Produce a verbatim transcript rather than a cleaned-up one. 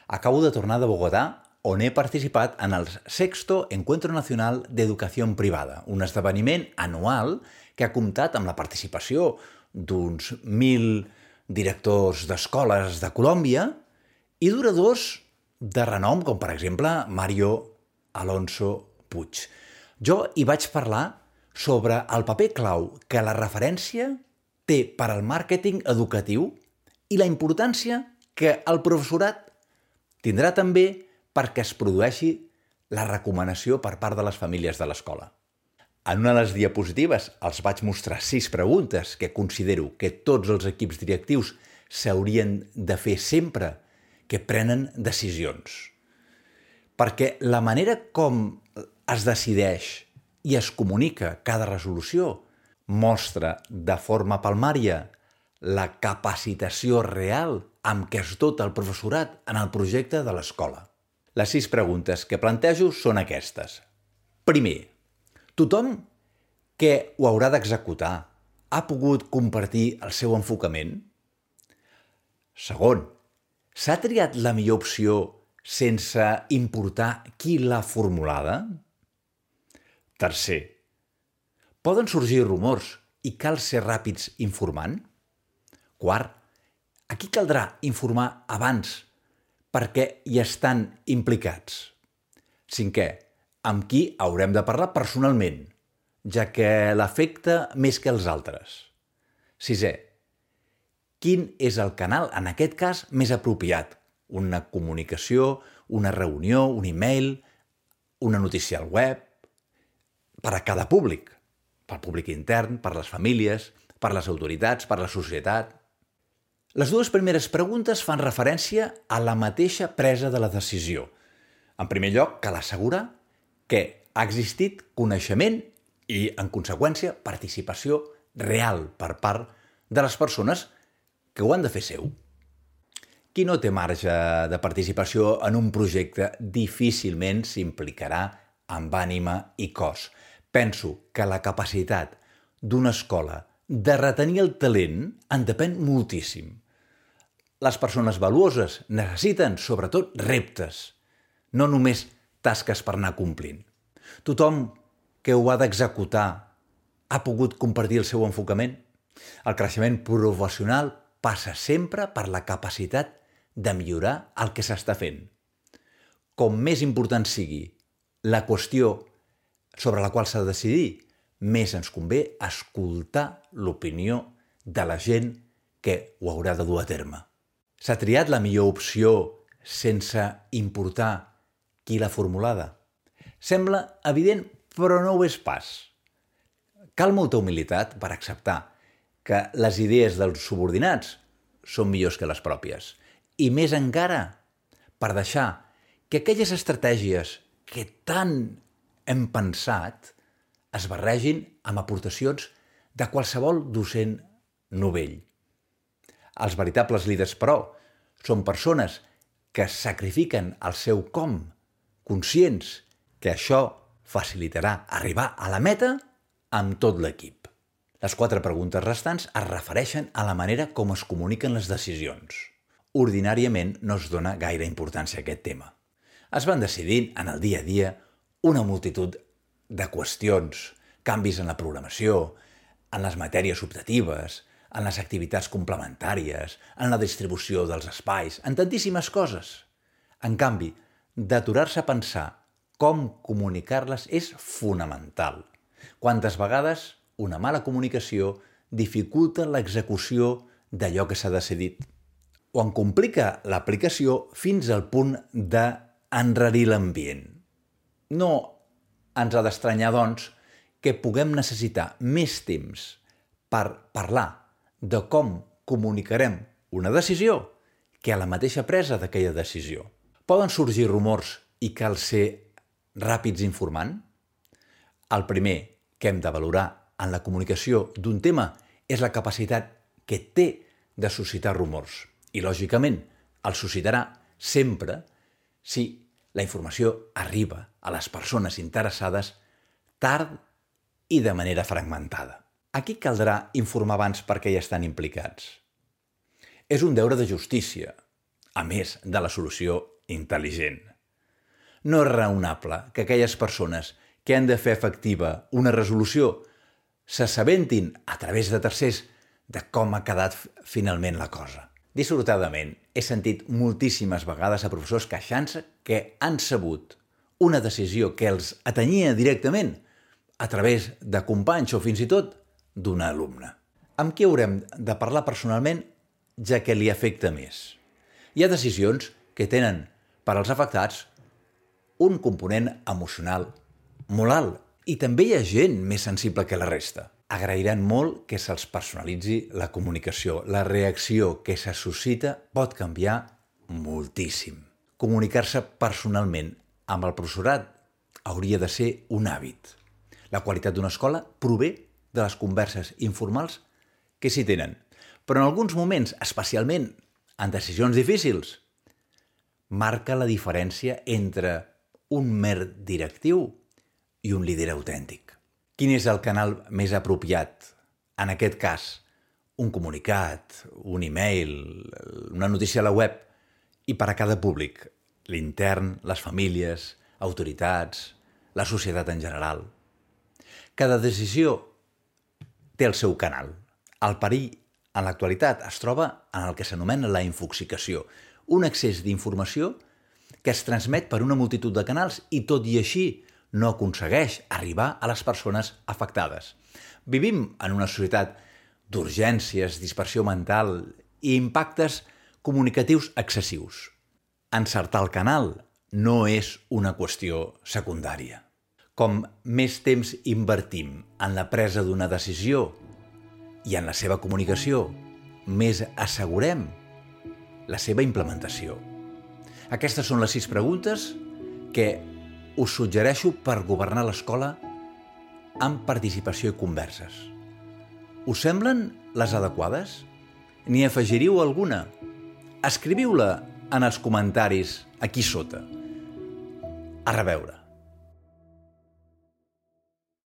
Acabo de tornar de Bogotà, on he participat en el Sexto Encuentro Nacional d'Educació Privada, un esdeveniment anual que ha comptat amb la participació d'uns mil directors d'escoles de Colòmbia i d'oradors de renom, com per exemple Mario Alonso Puig. Jo hi vaig parlar sobre el paper clau que la referència té per al màrqueting educatiu i la importància que el professorat tindrà també perquè es produeixi la recomanació per part de les famílies de l'escola. En una de les diapositives els vaig mostrar sis preguntes que considero que tots els equips directius s'haurien de fer sempre que prenen decisions. Perquè la manera com es decideix i es comunica cada resolució mostra de forma palmària la capacitació real amb què es dota el professorat en el projecte de l'escola. Les sis preguntes que plantejo són aquestes. Primer, tothom que ho haurà d'executar ha pogut compartir el seu enfocament? Segon, s'ha triat la millor opció sense importar qui l'ha formulada? Tercer, poden sorgir rumors i cal ser ràpids informant? Quart, a qui caldrà informar abans perquè hi estan implicats? Cinquè, amb qui haurem de parlar personalment, ja que l'afecta més que els altres? Sisè, quin és el canal, en aquest cas, més apropiat? Una comunicació, una reunió, un e-mail, una notícia al web, per a cada públic, pel públic intern, per les famílies, per les autoritats, per la societat. Les dues primeres preguntes fan referència a la mateixa presa de la decisió. En primer lloc, cal assegurar que ha existit coneixement i, en conseqüència, participació real per part de les persones que ho han de fer seu. Qui no té marge de participació en un projecte difícilment s'implicarà amb ànima i cos. Penso que la capacitat d'una escola de retenir el talent en depèn moltíssim. Les persones valuoses necessiten, sobretot, reptes, no només tasques per anar complint. Tothom que ho ha d'executar ha pogut compartir el seu enfocament? El creixement professional passa sempre per la capacitat de millorar el que s'està fent. Com més important sigui la qüestió sobre la qual s'ha de decidir, més ens convé escoltar l'opinió de la gent que ho haurà de dur a terme. S'ha triat la millor opció sense importar qui l'ha formulada? Sembla evident, però no ho és pas. Cal molta humilitat per acceptar que les idees dels subordinats són millors que les pròpies. I més encara, per deixar que aquelles estratègies que tant hem pensat es barregin amb aportacions de qualsevol docent novell. Els veritables líders, però, són persones que sacrifiquen el seu com, conscients que això facilitarà arribar a la meta amb tot l'equip. Les quatre preguntes restants es refereixen a la manera com es comuniquen les decisions. Ordinàriament no es dona gaire importància a aquest tema. Es van decidint en el dia a dia una multitud de qüestions, canvis en la programació, en les matèries optatives, en les activitats complementàries, en la distribució dels espais, en tantíssimes coses. En canvi, d'aturar-se a pensar com comunicar-les és fonamental. Quantes vegades una mala comunicació dificulta l'execució d'allò que s'ha decidit o en complica l'aplicació fins al punt d'enrarir l'ambient. No ens ha d'estranyar, doncs, que puguem necessitar més temps per parlar de com comunicarem una decisió que a la mateixa presa d'aquella decisió. Poden sorgir rumors i cal ser ràpids informant? El primer que hem de valorar en la comunicació d'un tema és la capacitat que té de suscitar rumors. I, lògicament, el suscitarà sempre si la informació arriba a les persones interessades tard i de manera fragmentada. A qui caldrà informar abans perquè hi estan implicats? És un deure de justícia, a més de la solució intel·ligent. No és raonable que aquelles persones que han de fer efectiva una resolució s'assabentin a través de tercers de com ha quedat finalment la cosa. Dissortadament, he sentit moltíssimes vegades a professors queixant-se que han sabut una decisió que els atanyia directament a través de companys o fins i tot d'un alumne. Amb qui haurem de parlar personalment, ja que li afecta més? Hi ha decisions que tenen per als afectats un component emocional molt alt i també hi ha gent més sensible que la resta. Agrairan molt que se'ls personalitzi la comunicació. La reacció que se suscita pot canviar moltíssim. Comunicar-se personalment amb el professorat hauria de ser un hàbit. La qualitat d'una escola prové de les converses informals que s'hi tenen. Però en alguns moments, especialment en decisions difícils, marca la diferència entre un mer directiu i un líder autèntic. Quin és el canal més apropiat? En aquest cas, un comunicat, un e-mail, una notícia a la web, i per a cada públic, l'intern, les famílies, autoritats, la societat en general. Cada decisió té el seu canal. El perill en l'actualitat es troba en el que s'anomena la infoxicació, un excés d'informació que es transmet per una multitud de canals i tot i així no aconsegueix arribar a les persones afectades. Vivim en una societat d'urgències, dispersió mental i impactes comunicatius excessius. Encertar el canal no és una qüestió secundària. Com més temps invertim en la presa d'una decisió i en la seva comunicació, més assegurem la seva implementació. Aquestes són les sis preguntes que us suggereixo per governar l'escola amb participació i converses. Us semblen les adequades? N'hi afegiríeu alguna? Escriviu-la en els comentaris aquí sota. A reveure.